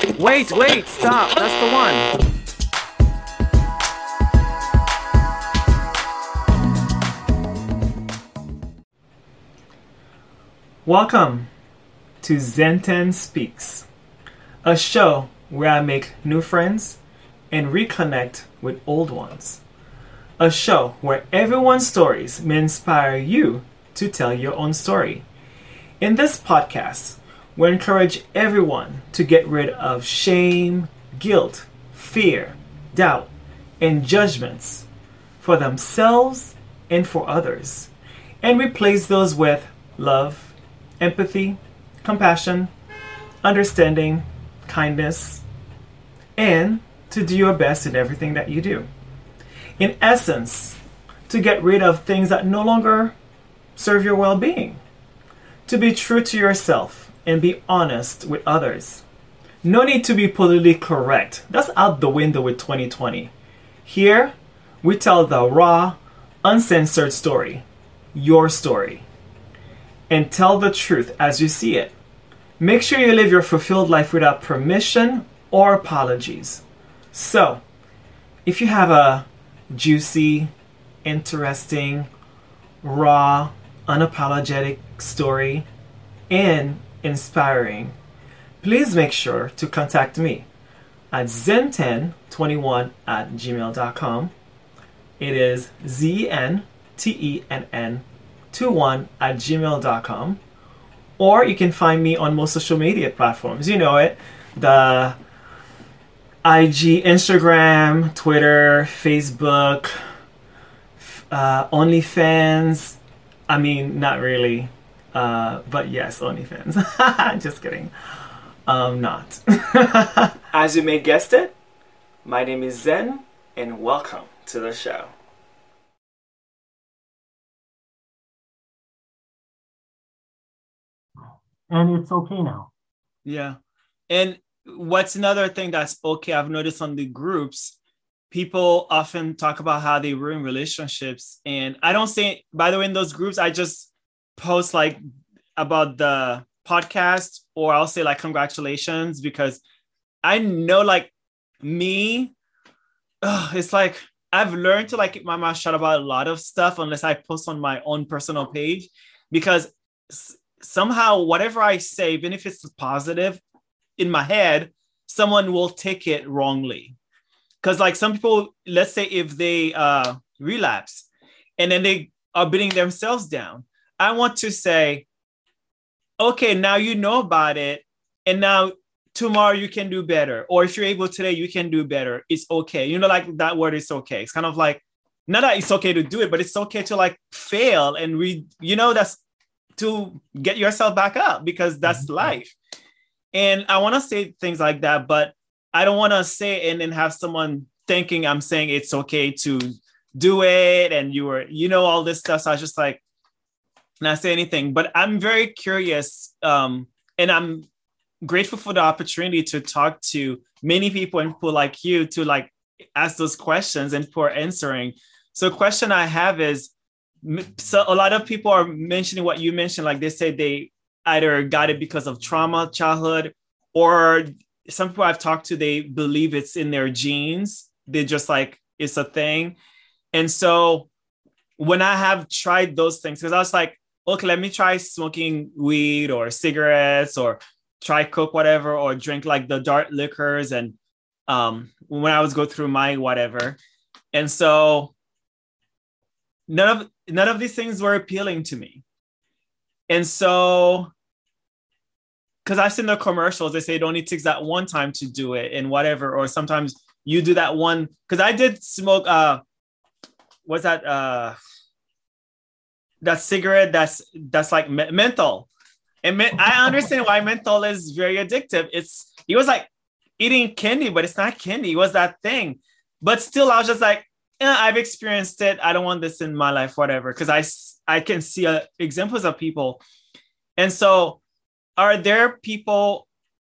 Wait, stop. That's the one. Welcome to Zen10 Speaks, a show where I make new friends and reconnect with old ones. A show where everyone's stories may inspire you to tell your own story. In this podcast, we encourage everyone to get rid of shame, guilt, fear, doubt, and judgments for themselves and for others, and replace those with love, empathy, compassion, understanding, kindness, and to do your best in everything that you do. In essence, to get rid of things that no longer serve your well-being. To be true to yourself and be honest with others. No need to be politically correct. That's out the window with 2020. Here, we tell the raw, uncensored story. Your story. And tell the truth as you see it. Make sure you live your fulfilled life without permission or apologies. So, if you have a juicy, interesting, raw, unapologetic story and inspiring, please make sure to contact me at zen1021@gmail.com. It is zentenn21@gmail.com. Or you can find me on most social media platforms. You know it. The IG, Instagram, Twitter, Facebook, OnlyFans. I mean, not really. But yes, OnlyFans. Just kidding. Not. As you may guessed it, my name is Zen, and welcome to the show. And it's okay now. Yeah. And what's another thing that's okay, I've noticed on the groups, people often talk about how they ruin relationships. And I don't say, by the way, in those groups, I just post like about the podcast, or I'll say like congratulations, because I know like me, it's like I've learned to like keep my mouth shut about a lot of stuff unless I post on my own personal page, because somehow whatever I say, even if it's positive in my head, someone will take it wrongly. Because like some people, let's say if they relapse and then they are beating themselves down, I want to say, okay, now you know about it, and now tomorrow you can do better. Or if you're able today, you can do better. It's okay. You know, like that word is okay. It's kind of like, not that it's okay to do it, but it's okay to like fail and that's to get yourself back up, because that's life. And I want to say things like that, but I don't want to say and then have someone thinking I'm saying it's okay to do it and all this stuff. So I was just like, not say anything, but I'm very curious. And I'm grateful for the opportunity to talk to many people and people like you to like ask those questions and for answering. So a question I have is, so a lot of people are mentioning what you mentioned, like they say they either got it because of trauma, childhood, or some people I've talked to, they believe it's in their genes. They just like, it's a thing. And so when I have tried those things, because I was like, okay, let me try smoking weed or cigarettes or try coke, whatever, or drink like the dark liquors. And when I was go through my whatever. And so none of these things were appealing to me. And so, because I've seen the commercials, they say it only takes that one time to do it and whatever, or sometimes you do that one. Because I did smoke, what's that? That cigarette that's like menthol. And I understand why menthol is very addictive. It was like eating candy, but it's not candy. It was that thing. But still, I was just like, I've experienced it. I don't want this in my life, whatever. Because I can see examples of people. And so are there people,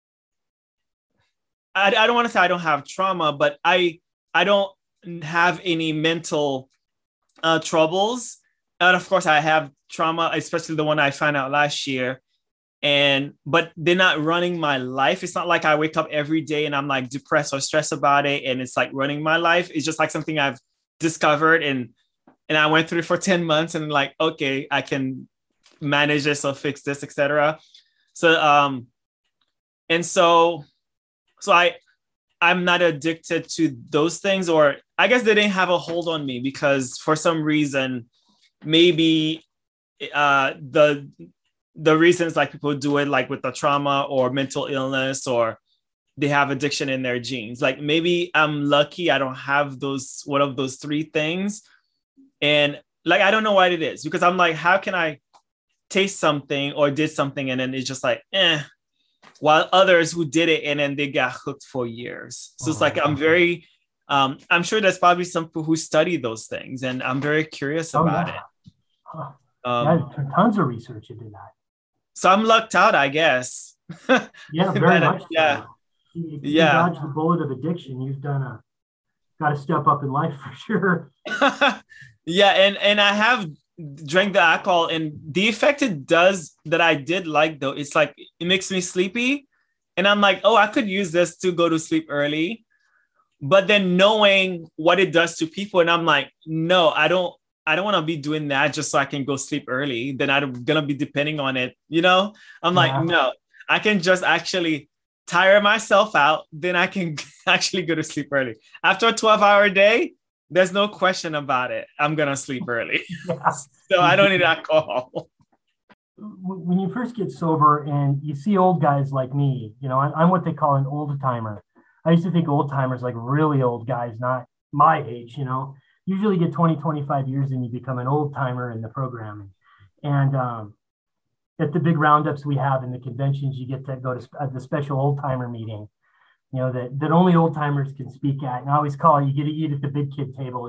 I don't want to say I don't have trauma, but I don't have any mental troubles. And of course, I have trauma, especially the one I found out last year. but they're not running my life. It's not like I wake up every day and I'm like depressed or stressed about it and it's like running my life. It's just like something I've discovered, and I went through it for 10 months and like, okay, I can manage this or fix this, etc. So and so I'm not addicted to those things, or I guess they didn't have a hold on me because for some reason, maybe the reasons like people do it, like with the trauma or mental illness, or they have addiction in their genes. Like maybe I'm lucky I don't have one of those three things. And like, I don't know what it is, because I'm like, how can I taste something or did something and then it's just like, while others who did it and then they got hooked for years. So it's like, I'm very, I'm sure there's probably some people who study those things, and I'm very curious about it. Tons of research into that. So I'm lucked out, I guess. Yeah, very much so. Yeah. If you dodge the bullet of addiction, you've got to step up in life for sure. Yeah, and I have drank the alcohol, and the effect it does that I did like, though, it's like it makes me sleepy, and I'm like, oh, I could use this to go to sleep early. But then knowing what it does to people, and I'm like, no, I don't want to be doing that just so I can go sleep early. Then I'm gonna be depending on it, I'm like, no, I can just actually tire myself out, then I can actually go to sleep early. After a 12-hour day, there's no question about it. I'm going to sleep early. Yeah. So I don't need alcohol. When you first get sober and you see old guys like me, I'm what they call an old timer. I used to think old timers like really old guys, not my age, usually get 20, 25 years and you become an old timer in the program. And at the big roundups we have in the conventions, you get to go to the special old timer meeting, that only old timers can speak at. And I always call it, you get to eat at the big kid table,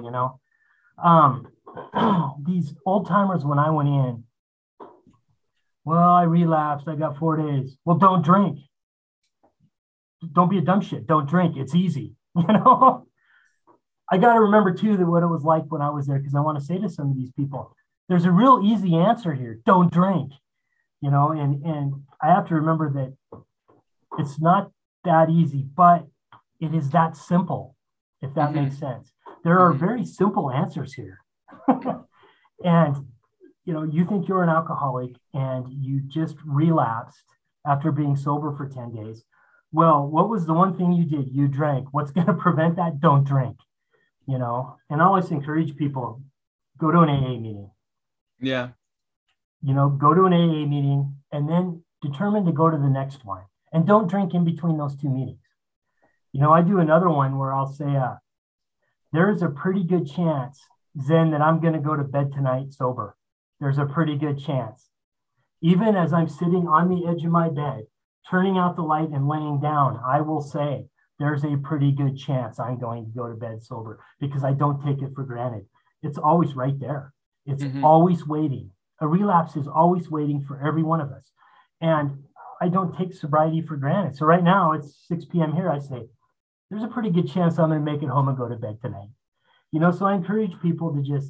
These old timers, when I went in, well, I relapsed, I got 4 days. Well, don't drink. Don't be a dumb shit. Don't drink. It's easy, I got to remember too that what it was like when I was there, because I want to say to some of these people, there's a real easy answer here. Don't drink. And I have to remember that it's not that easy, but it is that simple, if that makes sense. There are very simple answers here. And, you think you're an alcoholic and you just relapsed after being sober for 10 days. Well, what was the one thing you did? You drank. What's going to prevent that? Don't drink, And I always encourage people, go to an AA meeting. Yeah. Go to an AA meeting and then determine to go to the next one, and don't drink in between those two meetings. I do another one where I'll say, there's a pretty good chance, Zen, that I'm going to go to bed tonight sober. There's a pretty good chance. Even as I'm sitting on the edge of my bed, turning out the light and laying down, I will say, there's a pretty good chance I'm going to go to bed sober, because I don't take it for granted. It's always right there. It's always waiting. A relapse is always waiting for every one of us. And I don't take sobriety for granted. So right now it's 6 p.m. here. I say, there's a pretty good chance I'm going to make it home and go to bed tonight. So I encourage people to just,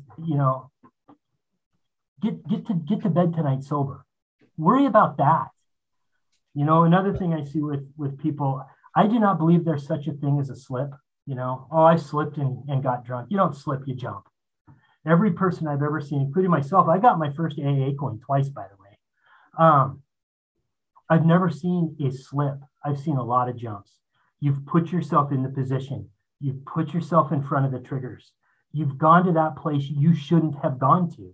get to bed tonight sober. Worry about that. Another thing I see with people, I do not believe there's such a thing as a slip. Oh, I slipped and got drunk. You don't slip, you jump. Every person I've ever seen, including myself, I got my first AA coin twice, by the way. I've never seen a slip. I've seen a lot of jumps. You've put yourself in the position. You've put yourself in front of the triggers. You've gone to that place you shouldn't have gone to.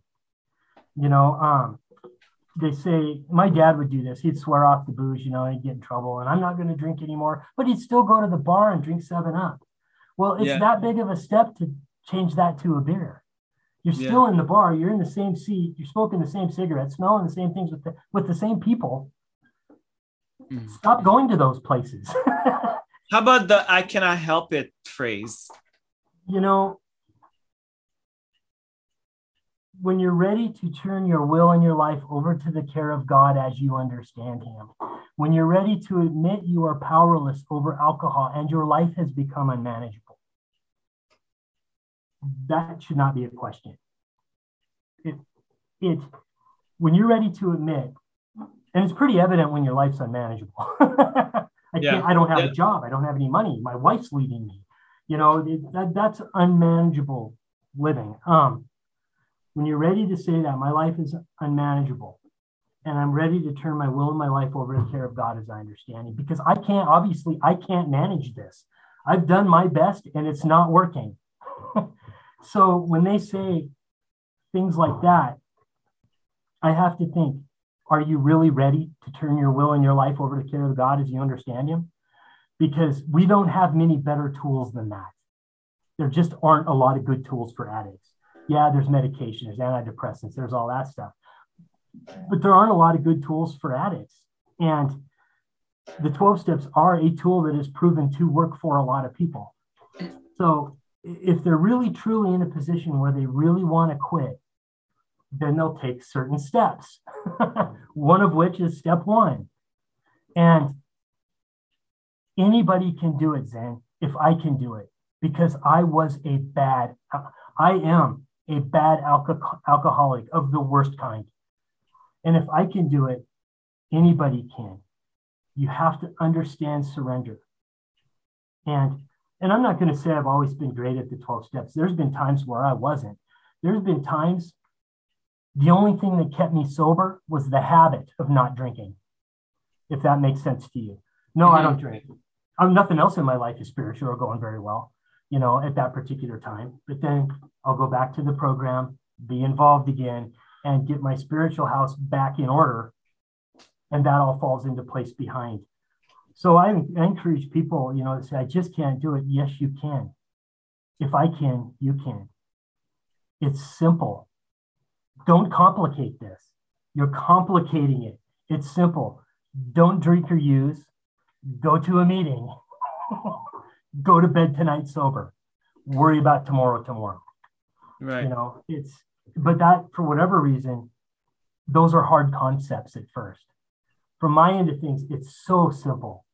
They say, my dad would do this. He'd swear off the booze, he'd get in trouble, and I'm not going to drink anymore. But he'd still go to the bar and drink 7-Up. Well, it's that big of a step to change that to a beer. You're still in the bar. You're in the same seat. You're smoking the same cigarette, smelling the same things with the same people. Stop going to those places. How about the "I cannot help it" phrase? When you're ready to turn your will and your life over to the care of God as you understand Him, when you're ready to admit you are powerless over alcohol and your life has become unmanageable, that should not be a question. When you're ready to admit And it's pretty evident when your life's unmanageable. I don't have a job. I don't have any money. My wife's leaving me. That's unmanageable living. When you're ready to say that my life is unmanageable and I'm ready to turn my will and my life over to the care of God as I understand it, because I can't manage this. I've done my best and it's not working. So when they say things like that, I have to think, are you really ready to turn your will and your life over to the care of God as you understand him? Because we don't have many better tools than that. There just aren't a lot of good tools for addicts. Yeah, there's medication, there's antidepressants, there's all that stuff. But there aren't a lot of good tools for addicts. And the 12 steps are a tool that is proven to work for a lot of people. So if they're really truly in a position where they really want to quit, then they'll take certain steps, one of which is step 1. And anybody can do it, Zen, if I can do it, because I am a bad alcoholic of the worst kind. And if I can do it, anybody can. You have to understand surrender. And I'm not going to say I've always been great at the 12 steps. There's been times where I wasn't. There's been times the only thing that kept me sober was the habit of not drinking, if that makes sense to you. No, I don't drink. Nothing else in my life is spiritual or going very well, at that particular time. But then I'll go back to the program, be involved again, and get my spiritual house back in order. And that all falls into place behind. So I encourage people, to say, I just can't do it. Yes, you can. If I can, you can. It's simple. Don't complicate this. You're complicating it. It's simple. Don't drink or use. Go to a meeting. Go to bed tonight sober. Worry about tomorrow. Right. But that, for whatever reason, those are hard concepts at first. From my end of things, it's so simple.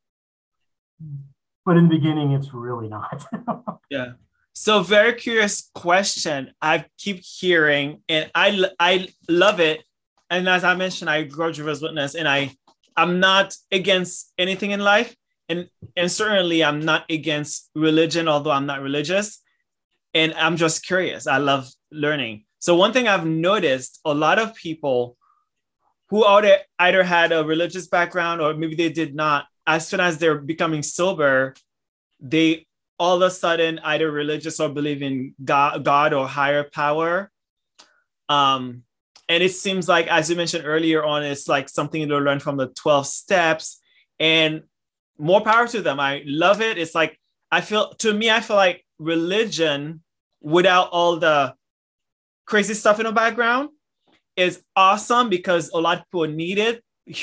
But in the beginning, it's really not. Yeah. So very curious question I keep hearing, and I love it. And as I mentioned, I grew up Jehovah's Witness, and I'm not against anything in life. And certainly I'm not against religion, although I'm not religious. And I'm just curious. I love learning. So one thing I've noticed, a lot of people who either had a religious background or maybe they did not, as soon as they're becoming sober, they all of a sudden either religious or believe in God or higher power. And it seems like, as you mentioned earlier on, it's like something to learn from the 12 steps, and more power to them. I love it. It's like, I feel like religion without all the crazy stuff in the background is awesome, because a lot of people need it.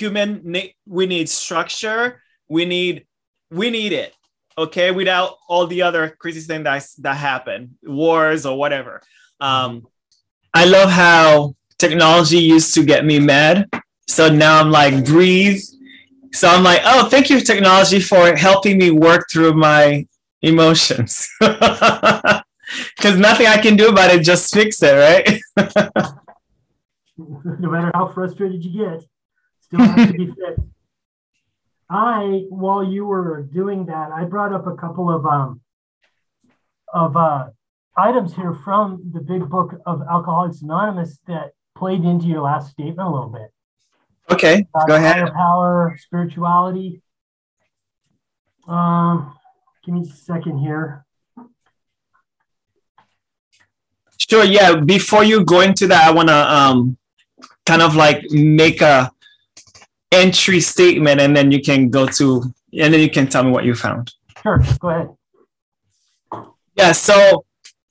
We need structure. We need it. Okay, without all the other crazy things that happen, wars or whatever. I love how technology used to get me mad. So now I'm like, breathe. So I'm like, oh, thank you, technology, for helping me work through my emotions. Because nothing I can do about it, just fix it, right? No matter how frustrated you get, still has to be fixed. While you were doing that, I brought up a couple of items here from the big book of Alcoholics Anonymous that played into your last statement a little bit. Okay, go ahead. Higher power, spirituality. Give me a second here. Sure, yeah. Before you go into that, I want to kind of like make a entry statement, and then you can tell me what you found. Sure, go ahead. Yeah, so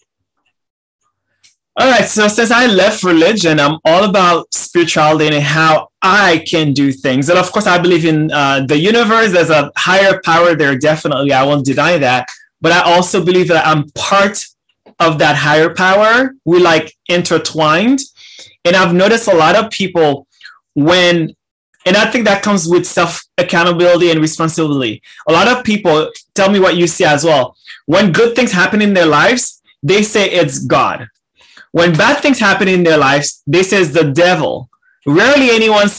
all right, so since I left religion, I'm all about spirituality and how I can do things. And of course, I believe in the universe. There's a higher power there, definitely. I won't deny that. But I also believe that I'm part of that higher power. We like intertwined. And I've noticed a lot of people and I think that comes with self-accountability and responsibility. A lot of people, tell me what you see as well. When good things happen in their lives, they say it's God. When bad things happen in their lives, they say it's the devil. Rarely anyone say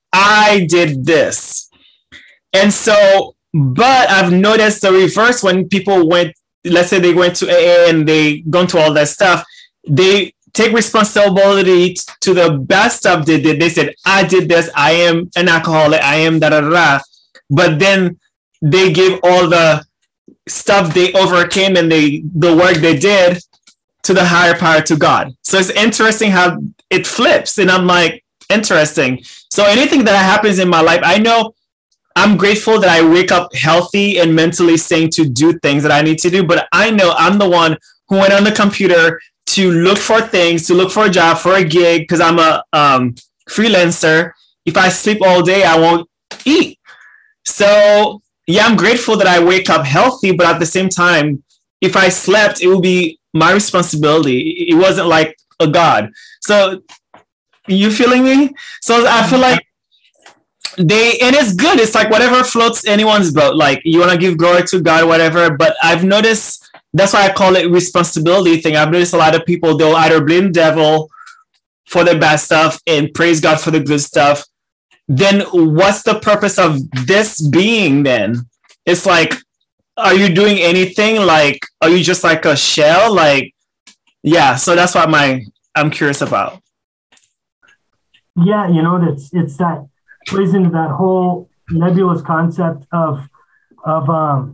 I did this. And so, but I've noticed the reverse when people went, let's say they went to AA and they gone to all that stuff, they take responsibility to the bad stuff they did. They said, I did this, I am an alcoholic, I am da da da. But then they give all the stuff they overcame and the work they did to the higher power, to God. So it's interesting how it flips. And I'm like, interesting. So anything that happens in my life, I know I'm grateful that I wake up healthy and mentally sane to do things that I need to do. But I know I'm the one who went on the computer to look for things, to look for a job, for a gig, because I'm a freelancer. If I sleep all day, I won't eat. So yeah, I'm grateful that I wake up healthy, but at the same time, if I slept, it would be my responsibility. It wasn't like a God. So you feeling me? So I feel like and it's good. It's like whatever floats anyone's boat. Like you want to give glory to God, whatever. But I've noticed, that's why I call it responsibility thing. I've noticed a lot of people, they'll either blame the devil for the bad stuff and praise God for the good stuff. Then what's the purpose of this being then? It's like, are you doing anything? Like, are you just like a shell? Like, yeah. So that's what I'm curious about. Yeah, it's that plays into that whole nebulous concept of I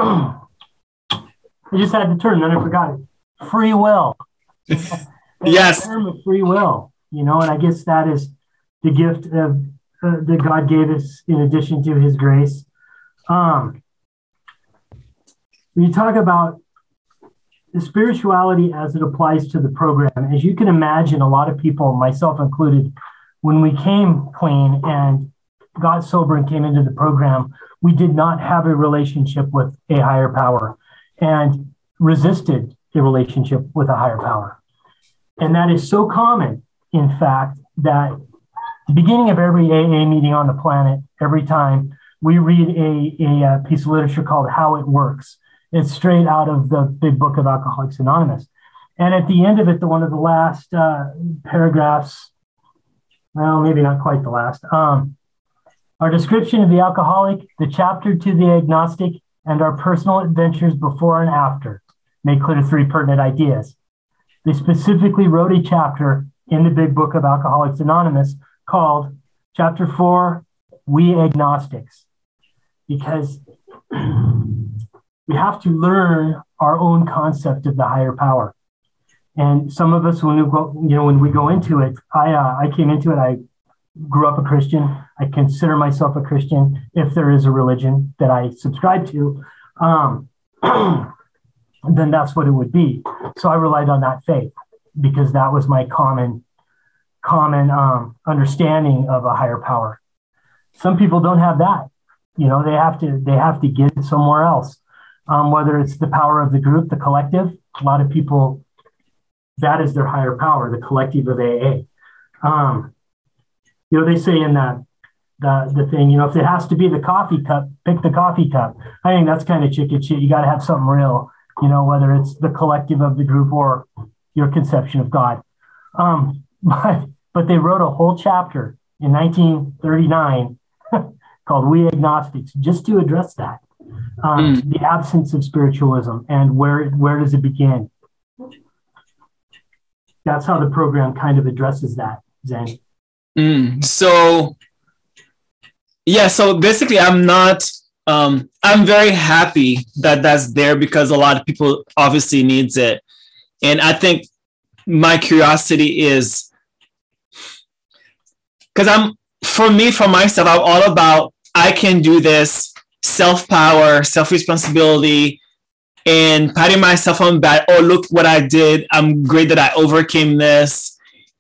just had the term, then I forgot it. Free will. Yes. The term of free will, and I guess that is the gift of that God gave us in addition to his grace. When you talk about the spirituality as it applies to the program, as you can imagine, a lot of people, myself included, when we came clean and got sober and came into the program, we did not have a relationship with a higher power and resisted a relationship with a higher power. And that is so common, in fact, that the beginning of every AA meeting on the planet, every time we read a piece of literature called How It Works. It's straight out of the big book of Alcoholics Anonymous. And at the end of it, one of the last paragraphs, well, maybe not quite the last, our description of the alcoholic, the chapter to the agnostic, and our personal adventures before and after make clear 3 pertinent ideas. They specifically wrote a chapter in the big book of Alcoholics Anonymous called Chapter 4, We Agnostics, because we have to learn our own concept of the higher power. And some of us, when we go into it, I came into it, I grew up a Christian. I consider myself a Christian if there is a religion that I subscribe to, then that's what it would be. So I relied on that faith because that was my common understanding of a higher power. Some people don't have that. They have to get it somewhere else. Whether it's the power of the group, the collective, a lot of people, that is their higher power, the collective of AA. They say in the thing, if it has to be the coffee cup, pick the coffee cup. I think that's kind of chicken shit. You got to have something real, whether it's the collective of the group or your conception of God. But they wrote a whole chapter in 1939 called We Agnostics, just to address that. The absence of spiritualism and where does it begin? That's how the program kind of addresses that, Zen. So basically I'm very happy that that's there because a lot of people obviously needs it. And I think my curiosity is because for myself, I'm all about, I can do this, self-power, self-responsibility, and patting myself on the back. Oh, look what I did. I'm great that I overcame this.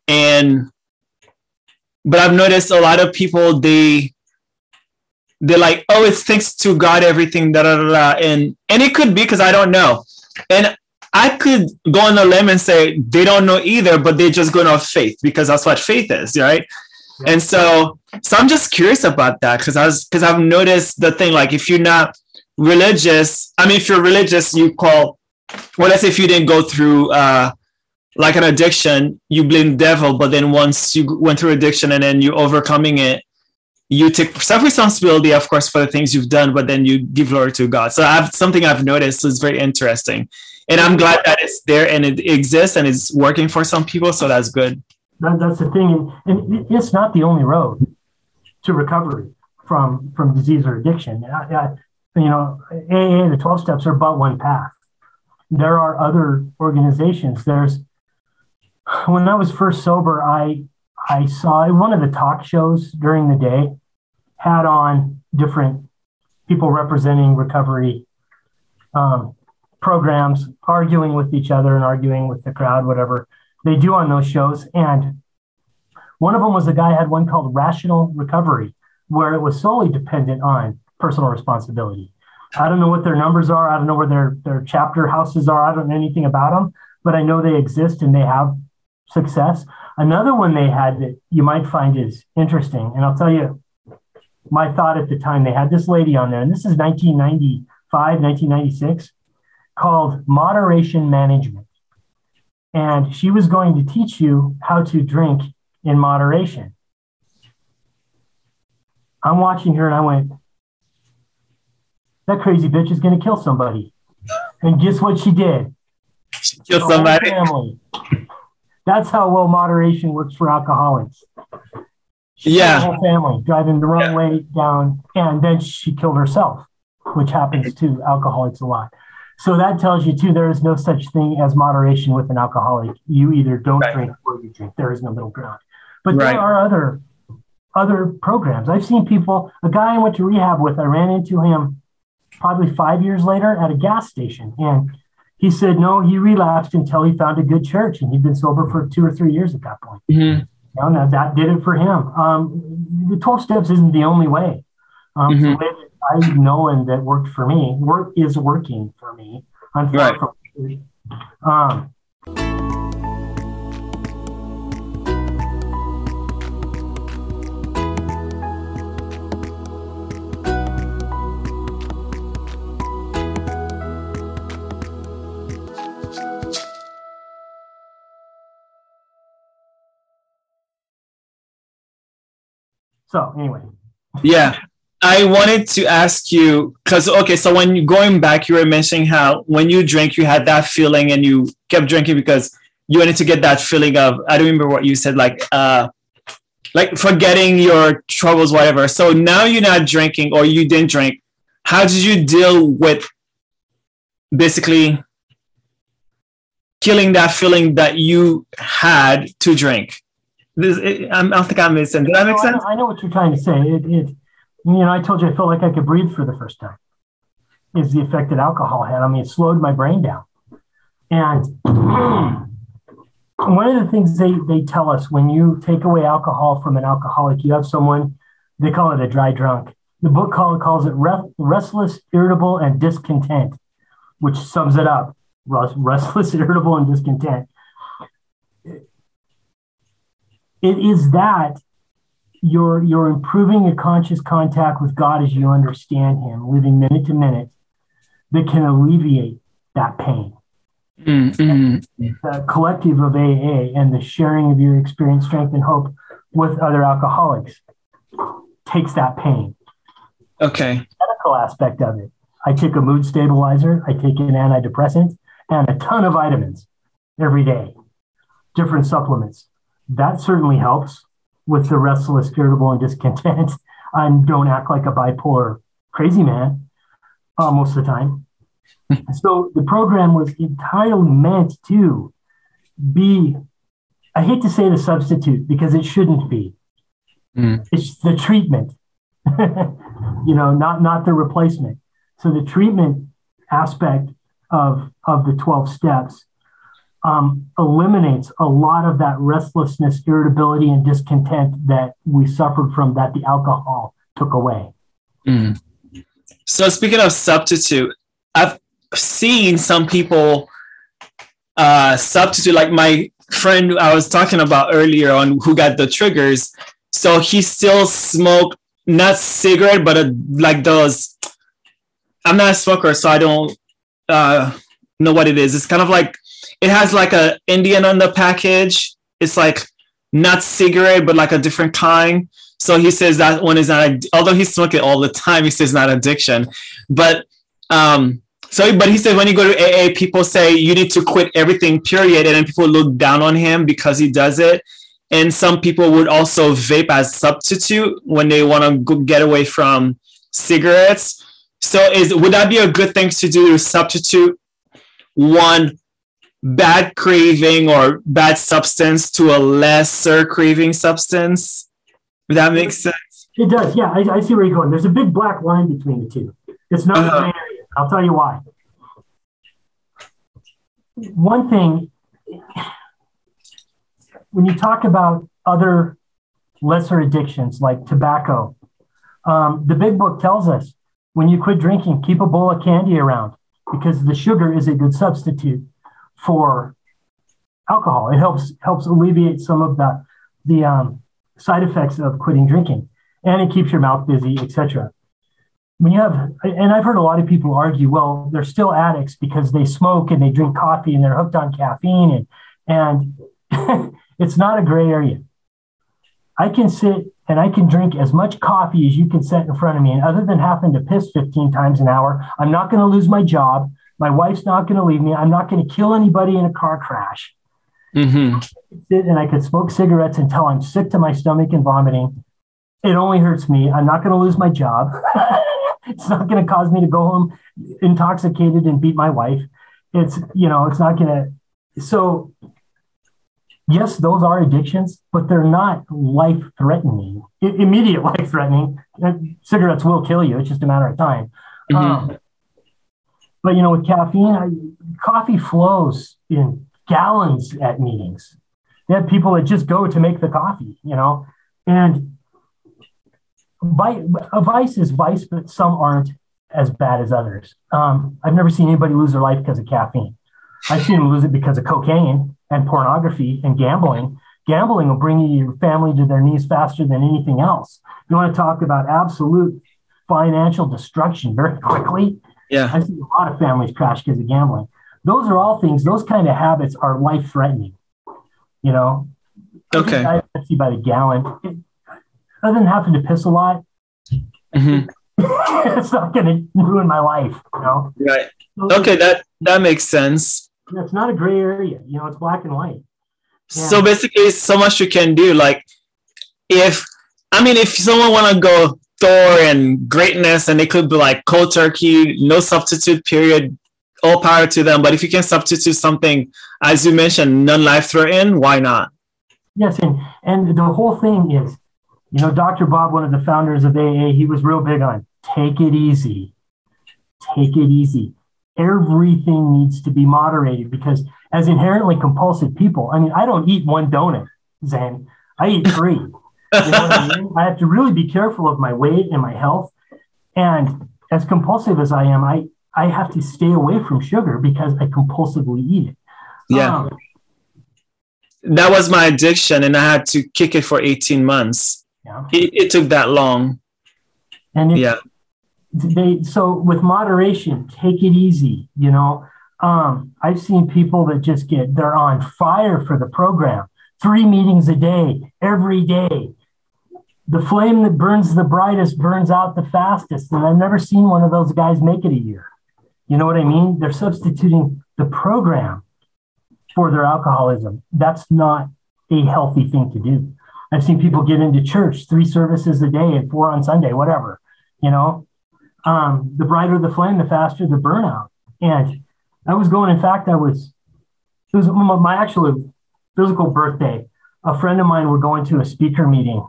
But I've noticed a lot of people, they're like, oh, it's thanks to God, everything, da da da da. And it could be because I don't know. And I could go on a limb and say they don't know either, but they're just going off faith because that's what faith is, right? Yeah. And so I'm just curious about that because I've noticed the thing, like if you're not religious, if you're religious, you call, well, let's say if you didn't go through like an addiction, you blame the devil, but then once you went through addiction and then you're overcoming it, you take self-responsibility, of course, for the things you've done, but then you give glory to God. So something I've noticed is very interesting. And I'm glad that it's there and it exists and it's working for some people. So that's good. That's the thing. And it's not the only road to recovery from disease or addiction. AA, the 12 steps are but one path. There are other organizations. When I was first sober, I saw one of the talk shows during the day had on different people representing recovery programs, arguing with each other and arguing with the crowd, whatever they do on those shows. And one of them was a guy had one called Rational Recovery, where it was solely dependent on personal responsibility. I don't know what their numbers are. I don't know where their chapter houses are. I don't know anything about them, but I know they exist and they have success. Another one they had that you might find is interesting, and I'll tell you my thought at the time. They had this lady on there, and this is 1995, 1996, called Moderation Management. And she was going to teach you how to drink in moderation. I'm watching her and I went, that crazy bitch is going to kill somebody. And guess what she did? She killed somebody. Family. That's how well moderation works for alcoholics. She killed the whole family, driving the wrong way down, and then she killed herself, which happens to alcoholics a lot. So that tells you, too, there is no such thing as moderation with an alcoholic. You either don't drink or you drink. There is no middle ground. But there are other programs. I've seen people, a guy I went to rehab with, I ran into him probably 5 years later at a gas station. And he said, no, he relapsed until he found a good church. And he'd been sober for 2 or 3 years at that point. Mm-hmm. Now that did it for him. The 12 steps isn't the only way. The way that I know and that worked for me, is working for me. Unfortunately. So anyway. Yeah. I wanted to ask you, so when you going back, you were mentioning how when you drank, you had that feeling and you kept drinking because you wanted to get that feeling of, I don't remember what you said, like forgetting your troubles, whatever. So now you're not drinking or you didn't drink. How did you deal with basically killing that feeling that you had to drink? I don't think I'm missing. Did that make sense? I know what you're trying to say. I told you I felt like I could breathe for the first time. Is the effect that alcohol had. I mean, it slowed my brain down. And one of the things they tell us, when you take away alcohol from an alcoholic, you have someone, they call it a dry drunk. The book calls it restless, irritable, and discontent, which sums it up. Restless, irritable, and discontent. It is that you're improving your conscious contact with God as you understand him, living minute to minute, that can alleviate that pain. Mm-hmm. The collective of AA and the sharing of your experience, strength, and hope with other alcoholics takes that pain. Okay. Medical aspect of it. I take a mood stabilizer, I take an antidepressant, and a ton of vitamins every day, different supplements. That certainly helps with the restless, irritable, and discontent. And don't act like a bipolar crazy man most of the time. So the program was entirely meant to be, I hate to say the substitute because it shouldn't be. It's the treatment, not the replacement. So the treatment aspect of the 12 steps eliminates a lot of that restlessness, irritability, and discontent that we suffered from, that the alcohol took away. So speaking of substitute, I've seen some people substitute, like my friend I was talking about earlier on who got the triggers. So he still smoked, not cigarette, but like those, I'm not a smoker, so I don't know what it is. It's kind of like, it has like a Indian on the package. It's like not cigarette, but like a different kind. So he says that one is not, although he's smoking all the time, he says not addiction. But but he said when you go to AA, people say you need to quit everything, period. And then people look down on him because he does it. And some people would also vape as substitute when they want to get away from cigarettes. So would that be a good thing to do, to substitute one bad craving or bad substance to a lesser craving substance? Would that make sense? It does. Yeah, I see where you're going. There's a big black line between the two. It's not a gray area. I'll tell you why. One thing, when you talk about other lesser addictions like tobacco, the big book tells us when you quit drinking, keep a bowl of candy around because the sugar is a good substitute for alcohol. It helps alleviate some of the side effects of quitting drinking, and it keeps your mouth busy, etc. When you have, and I've heard a lot of people argue, well, they're still addicts because they smoke and they drink coffee and they're hooked on caffeine, and it's not a gray area. I can sit and I can drink as much coffee as you can set in front of me, and other than having to piss 15 times an hour, I'm not going to lose my job. My wife's not going to leave me. I'm not going to kill anybody in a car crash. Mm-hmm. Sit and I could smoke cigarettes until I'm sick to my stomach and vomiting. It only hurts me. I'm not going to lose my job. It's not going to cause me to go home intoxicated and beat my wife. It's not going to. So yes, those are addictions, but they're not life-threatening, immediate life-threatening. Cigarettes will kill you. It's just a matter of time. Mm-hmm. But, with caffeine, coffee flows in gallons at meetings. They have people that just go to make the coffee, and a vice is vice, but some aren't as bad as others. I've never seen anybody lose their life because of caffeine. I've seen them lose it because of cocaine and pornography and gambling. Gambling will bring your family to their knees faster than anything else. You want to talk about absolute financial destruction very quickly? Yeah. I've seen a lot of families crash because of gambling. Those are all things, those kind of habits are life-threatening, Okay. I see by the gallon. Other than having to piss a lot, mm-hmm. It's not going to ruin my life, Right. Okay, that makes sense. It's not a gray area, it's black and white. Yeah. So basically, so much you can do. Like, if someone want to go Thor and greatness, and they could be like cold turkey, no substitute, period, all power to them. But if you can substitute something, as you mentioned, non-life-threatening, why not? Yes, and the whole thing is, Dr. Bob, one of the founders of AA, he was real big on take it easy. Take it easy. Everything needs to be moderated because as inherently compulsive people, I don't eat one donut, Zen. I eat 3. You know what I mean? I have to really be careful of my weight and my health. And as compulsive as I am, I have to stay away from sugar because I compulsively eat it. Yeah. That was my addiction, and I had to kick it for 18 months. Yeah. It took that long. And so with moderation, take it easy, I've seen people that they're on fire for the program. 3 meetings a day, every day. The flame that burns the brightest burns out the fastest. And I've never seen one of those guys make it a year. You know what I mean? They're substituting the program for their alcoholism. That's not a healthy thing to do. I've seen people get into church 3 services a day and 4 on Sunday, whatever, the brighter the flame, the faster the burnout. And I was going, in fact, it was my actual physical birthday. A friend of mine were going to a speaker meeting,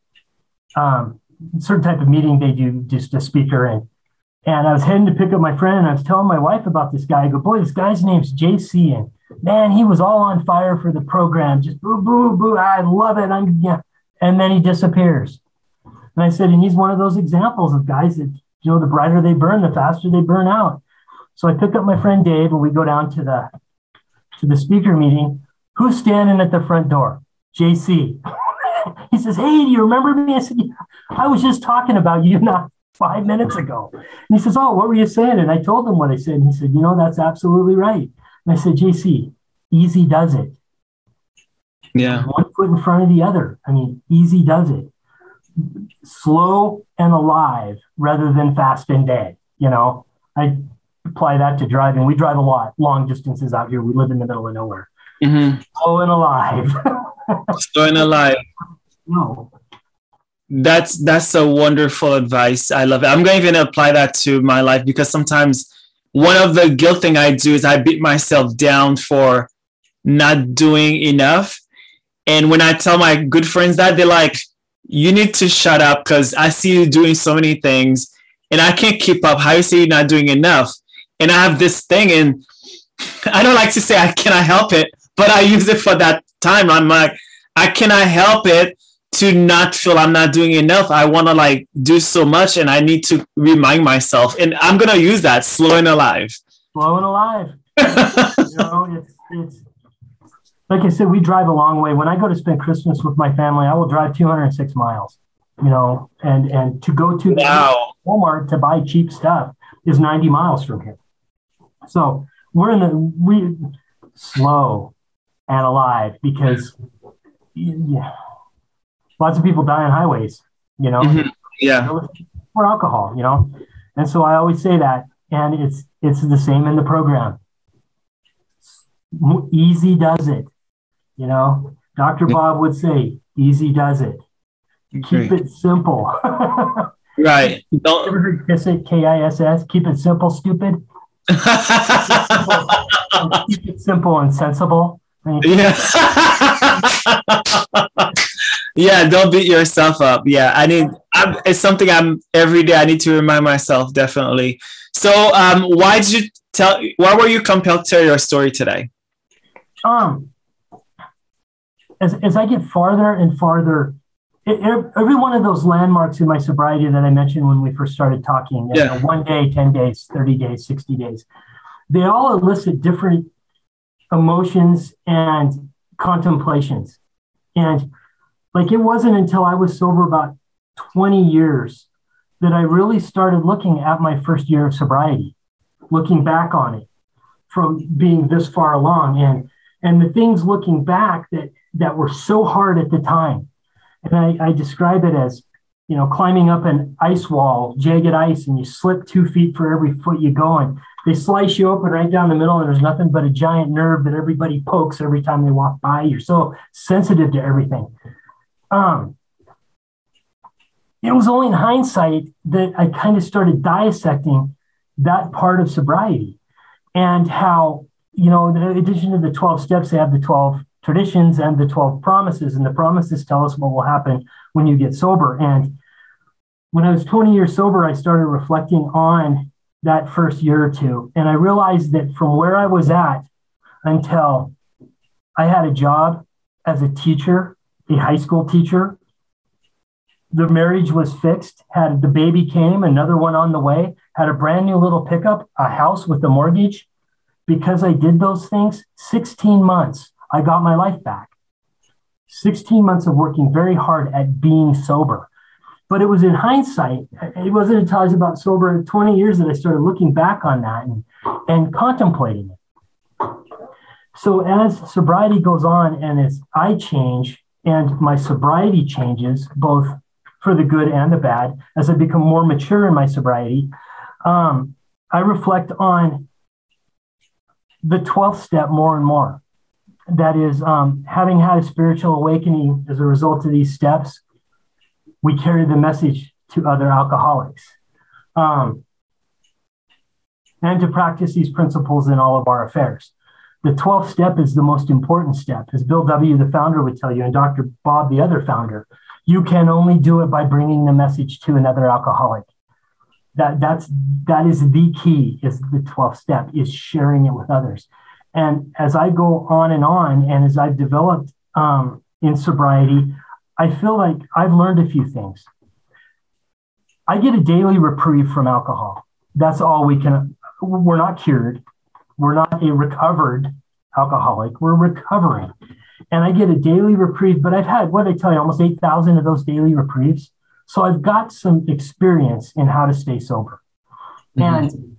certain type of meeting they do, just a speaker. And I was heading to pick up my friend, and I was telling my wife about this guy. I go, boy, this guy's name's JC. And man, he was all on fire for the program. Just boo, boo, boo. I love it. And then he disappears. And I said, and he's one of those examples of guys that, the brighter they burn, the faster they burn out. So I pick up my friend Dave, and we go down to the speaker meeting. Who's standing at the front door? JC. He says, hey, do you remember me? I said, yeah, I was just talking about you not 5 minutes ago. And he says, oh, what were you saying? And I told him what I said. And he said, that's absolutely right. And I said, JC, easy does it. Yeah. One foot in front of the other. Easy does it. slow and alive rather than fast and dead. I apply that to driving. We drive a lot, long distances out here. We live in the middle of nowhere. Mm-hmm. Slow and alive. Slow and alive. No. That's a wonderful advice. I love it. I'm going to even apply that to my life, because sometimes one of the guilt thing I do is I beat myself down for not doing enough. And when I tell my good friends that, they're like, you need to shut up because I see you doing so many things and I can't keep up. How you say you're not doing enough? And I have this thing, and I don't like to say I cannot help it, but I use it for that time. I'm like, I cannot help it to not feel I'm not doing enough. I want to do so much, and I need to remind myself. And I'm going to use that, slow and alive. Slow and alive. It's like I said, we drive a long way. When I go to spend Christmas with my family, I will drive 206 miles, and to go to Walmart to buy cheap stuff is 90 miles from here. So we slow and alive, because lots of people die on highways, Mm-hmm. Yeah. For alcohol, and so I always say that, and it's the same in the program. Easy does it. Dr. Bob would say, easy does it. Keep it simple. Right. Don't ever heard KISS it, KISS? Keep it simple, stupid. Keep it simple and sensible. Yeah. Yeah. Don't beat yourself up. Yeah. It's something every day I need to remind myself, definitely. So, why were you compelled to tell your story today? As I get farther and farther, every one of those landmarks in my sobriety that I mentioned when we first started talking, 1 day, 10 days, 30 days, 60 days, they all elicit different emotions and contemplations. And it wasn't until I was sober about 20 years that I really started looking at my first year of sobriety, looking back on it from being this far along, and the things looking back that were so hard at the time. And I describe it as, climbing up an ice wall, jagged ice, and you slip 2 feet for every foot you go, and they slice you open right down the middle, and there's nothing but a giant nerve that everybody pokes every time they walk by. You're so sensitive to everything. It was only in hindsight that I kind of started dissecting that part of sobriety, and how, in addition to the 12 steps, they have the 12 traditions and the 12 promises. And the promises tell us what will happen when you get sober. And when I was 20 years sober, I started reflecting on that first year or two. And I realized that from where I was at until I had a job as a teacher, a high school teacher, the marriage was fixed, had the baby came, another one on the way, had a brand new little pickup, a house with a mortgage. Because I did those things, 16 months, I got my life back. 16 months of working very hard at being sober. But it was in hindsight. It wasn't until I was about sober 20 years that I started looking back on that and contemplating it. So as sobriety goes on, and as I change and my sobriety changes, both for the good and the bad, as I become more mature in my sobriety, I reflect on the 12th step more and more. That is, having had a spiritual awakening as a result of these steps, we carry the message to other alcoholics. And to practice these principles in all of our affairs. The 12th step is the most important step. As Bill W., the founder, would tell you, and Dr. Bob, the other founder, you can only do it by bringing the message to another alcoholic. That is the key, is the 12th step, is sharing it with others. And as I go on, and as I've developed in sobriety, I feel like I've learned a few things. I get a daily reprieve from alcohol. That's all we're not cured. We're not a recovered alcoholic. We're recovering. And I get a daily reprieve, but I've had, what did I tell you, almost 8,000 of those daily reprieves. So I've got some experience in how to stay sober. Mm-hmm.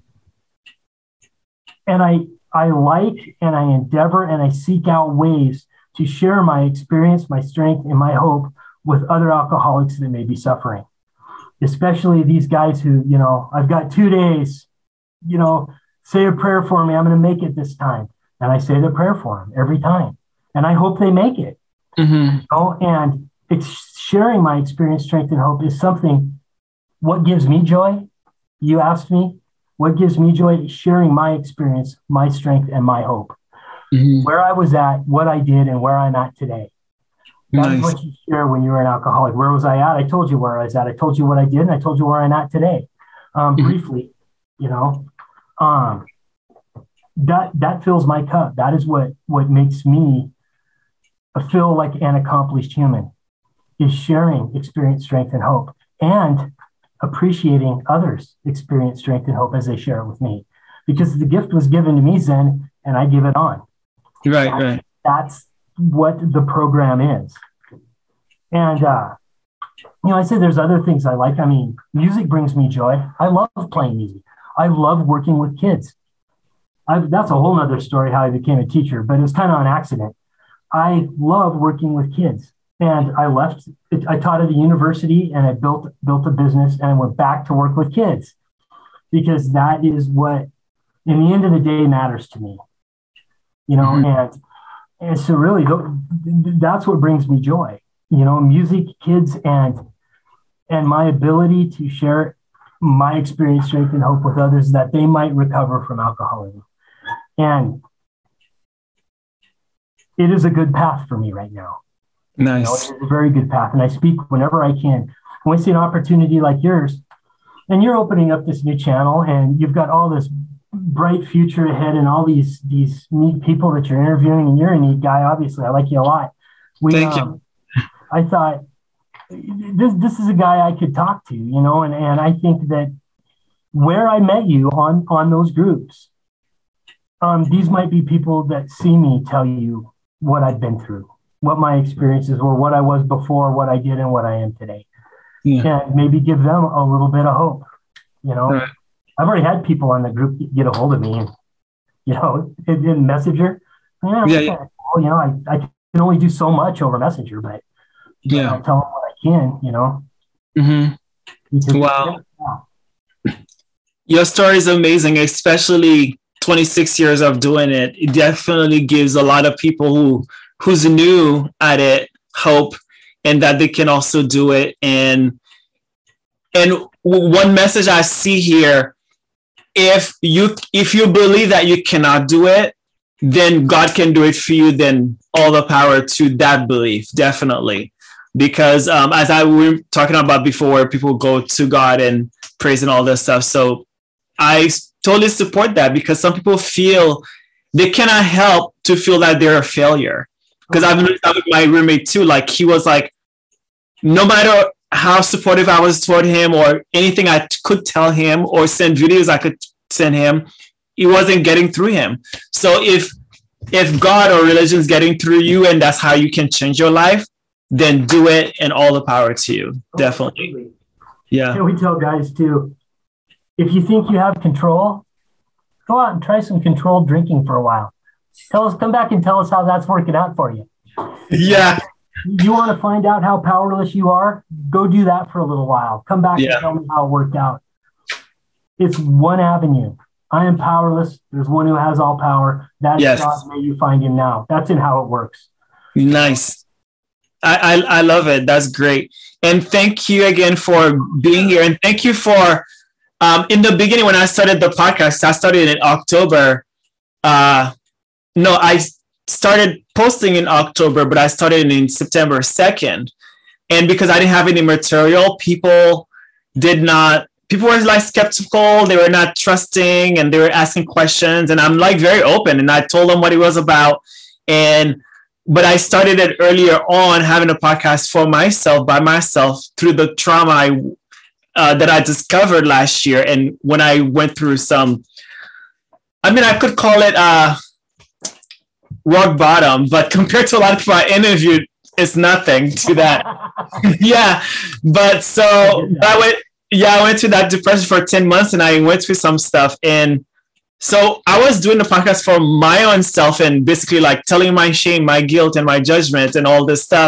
And I like, and I endeavor, and I seek out ways to share my experience, my strength, and my hope with other alcoholics that may be suffering, especially these guys who, I've got 2 days, say a prayer for me. I'm going to make it this time. And I say the prayer for them every time. And I hope they make it. And it's sharing my experience, strength, and hope is something. What gives me joy? You asked me, what gives me joy? Sharing my experience, my strength, and my hope. Where I was at, what I did, and where I'm at today. That's what you share when you're an alcoholic. Where was I at? I told you where I was at. I told you what I did, and I told you where I'm at today. Briefly, that fills my cup. That is what makes me feel like an accomplished human, is sharing experience, strength, and hope, and appreciating others' experience, strength, and hope as they share it with me. Because the gift was given to me, Zen, and I give it on. Right. That's what the program is. And, I say there's other things I like. I mean, music brings me joy. I love playing music. I love working with kids. That's a whole nother story how I became a teacher, but it was kind of an accident. I love working with kids. And I taught at a university, and I built a business, and I went back to work with kids, because that is what, in the end of the day, matters to me. And so really that's what brings me joy, music, kids, and my ability to share my experience, strength, and hope with others that they might recover from alcoholism. And it is a good path for me right now. Nice. It's a very good path. And I speak whenever I can. When I see an opportunity like yours, and you're opening up this new channel, and you've got all this bright future ahead, and all these neat people that you're interviewing, and you're a neat guy. Obviously, I like you a lot. Thank you. I thought this is a guy I could talk to, and I think that where I met you on those groups, these might be people that see me tell you what I've been through, what my experiences were, what I was before, what I did, and what I am today. And maybe give them a little bit of hope. Right. I've already had people on the group get a hold of me, and in Messenger. I can only do so much over Messenger, but I'll tell them what I can. Wow. Your story is amazing, especially 26 years of doing it. It definitely gives a lot of people who's new at it hope, and that they can also do it. And one message I see here: if you believe that you cannot do it, then God can do it for you. Then all the power to that belief, definitely. Because as we were talking about before, people go to God and praise and all this stuff. So I totally support that, because some people feel they cannot help to feel that they're a failure. Because I've noticed that with my roommate too. Like, he was like, no matter how supportive I was toward him, or anything I could tell him, or send videos I could send him, it wasn't getting through him. So if God or religion is getting through you, and that's how you can change your life, then do it, and all the power to you. Definitely. Absolutely. Yeah. And we tell guys too, if you think you have control, go out and try some controlled drinking for a while. Come back and tell us how that's working out for you. Yeah. You want to find out how powerless you are? Go do that for a little while. Come back and tell me how it worked out. It's one avenue. I am powerless. There's one who has all power. That is God. May you find him now. That's in how it works. Nice. I love it. That's great. And thank you again for being here. And thank you for, in the beginning, when I started the podcast, I started in October. I started posting in October, but I started in September 2nd. And because I didn't have any material, people were like skeptical. They were not trusting, and they were asking questions. And I'm like very open, and I told them what it was about. But I started it earlier on, having a podcast for myself, by myself, through the trauma that I discovered last year. And when I went through I could call it rock bottom, but compared to a lot of people I interviewed, it's nothing to that. Yeah. But so I went through that depression for 10 months, and I went through some stuff. And so I was doing the podcast for my own self, and basically like telling my shame, my guilt, and my judgment, and all this stuff.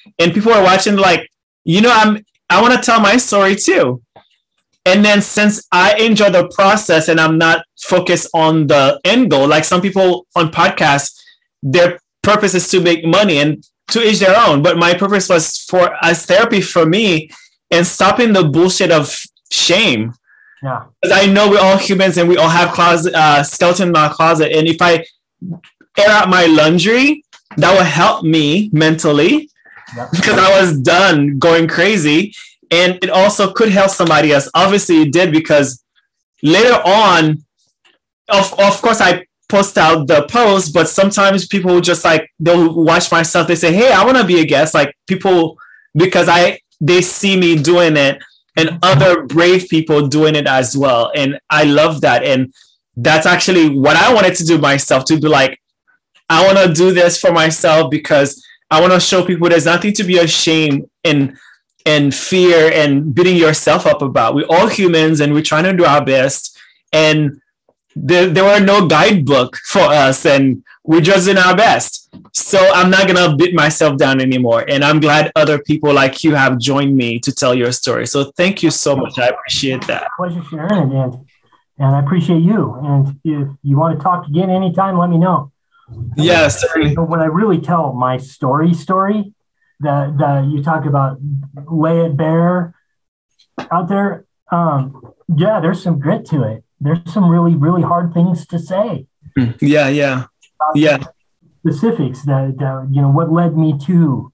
and people are watching like, I want to tell my story too. And then since I enjoy the process and I'm not focused on the end goal, like some people on podcasts, their purpose is to make money, and to each their own. But my purpose was as therapy for me, and stopping the bullshit of shame. Yeah. Because I know we're all humans and we all have skeleton in our closet. And if I air out my laundry, that will help me mentally, because I was done going crazy. And it also could help somebody else. Obviously it did, because later on, of course I post out the post, but sometimes people just like, they'll watch my stuff. They say, hey, I want to be a guest. Like people, because they see me doing it, and other brave people doing it as well. And I love that. And that's actually what I wanted to do myself, to be like, I want to do this for myself, because I want to show people there's nothing to be ashamed and fear and beating yourself up about. We're all humans and we're trying to do our best. And there were no guidebook for us, and we're just doing our best. So I'm not going to beat myself down anymore. And I'm glad other people like you have joined me to tell your story. So thank you so much. I appreciate that. Pleasure sharing it, and I appreciate you. And if you want to talk again anytime, let me know. Yes, certainly. When I really tell my story, that you talk about, lay it bare out there. There's some grit to it. There's some really, really hard things to say. Yeah. Specifics that what led me to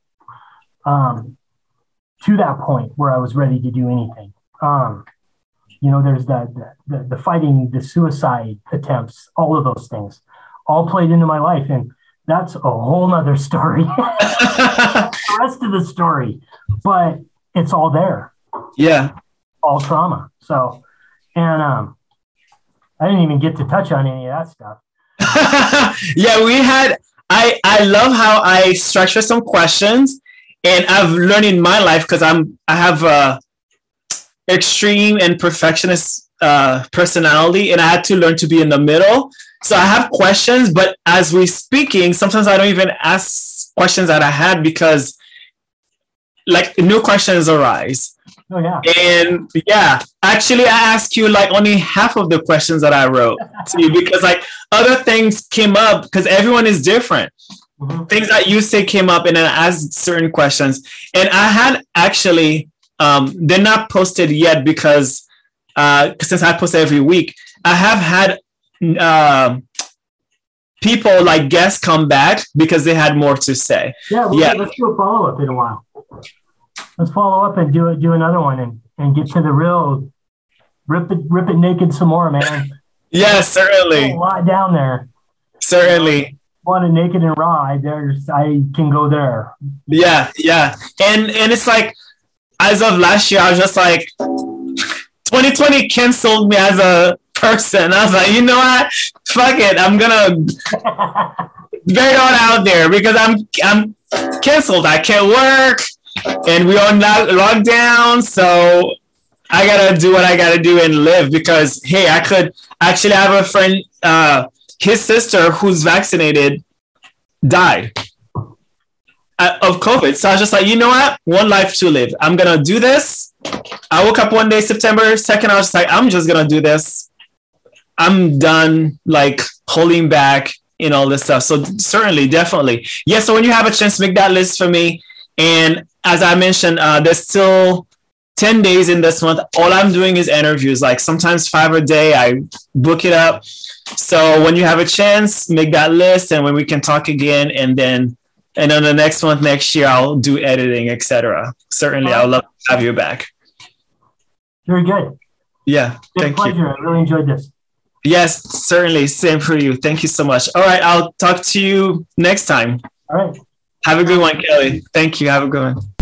that point where I was ready to do anything. There's the fighting, the suicide attempts, all of those things, all played into my life, and that's a whole nother story. The rest of the story, but it's all there. Yeah, all trauma. So, and I didn't even get to touch on any of that stuff. Yeah, we had. I love how I structure some questions, and I've learned in my life, because I have a extreme and perfectionist personality, and I had to learn to be in the middle. So I have questions, but as we're speaking, sometimes I don't even ask questions that I had, because like new questions arise. Oh yeah. And yeah, actually I asked you like only half of the questions that I wrote to you, because like other things came up, because everyone is different. Mm-hmm. Things that you say came up, and then I asked certain questions. And I had actually, they're not posted yet, because since I post every week, I have had people like guests come back because they had more to say. Yeah, let's do a follow-up in a while. Let's follow up and do another one and get to the real, rip it naked some more, man. Yes, certainly. There's a lot down there. Certainly. Want it naked and raw? I can go there. Yeah. And it's like, as of last year, I was just like, 2020 canceled me as a person. I was like, you know what? Fuck it. I'm gonna get it on out there, because I'm canceled. I can't work, and we're on lockdown. So I gotta do what I gotta do and live, because hey, I could actually have a friend. His sister, who's vaccinated, died of COVID. So I was just like, you know what? One life to live. I'm gonna do this. I woke up one day, September 2nd. I was just like, I'm just gonna do this. I'm done like holding back and all this stuff. So certainly, definitely. Yeah, so when you have a chance, make that list for me. And as I mentioned, there's still 10 days in this month. All I'm doing is interviews, like sometimes 5 a day. I book it up. So when you have a chance, make that list, and when we can talk again, and then the next month, next year, I'll do editing, etc. Certainly, I'll love to have you back. Very good. Yeah, thank you. Pleasure. I really enjoyed this. Yes, certainly. Same for you. Thank you so much. All right, I'll talk to you next time. All right. Have a good one, Kelly. Thank you. Have a good one.